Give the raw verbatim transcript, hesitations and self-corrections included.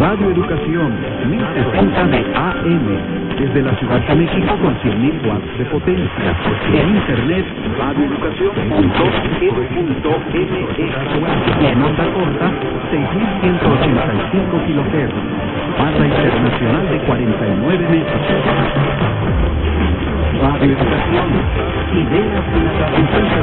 Radio Educación, mil sesenta de A M, desde la Ciudad de México con cien mil watts de potencia. En internet, radio educación punto edu punto m x. Y en onda corta, seis mil ciento ochenta y cinco kilohertz. Banda internacional de cuarenta y nueve metros. Radio Educación, ideas de la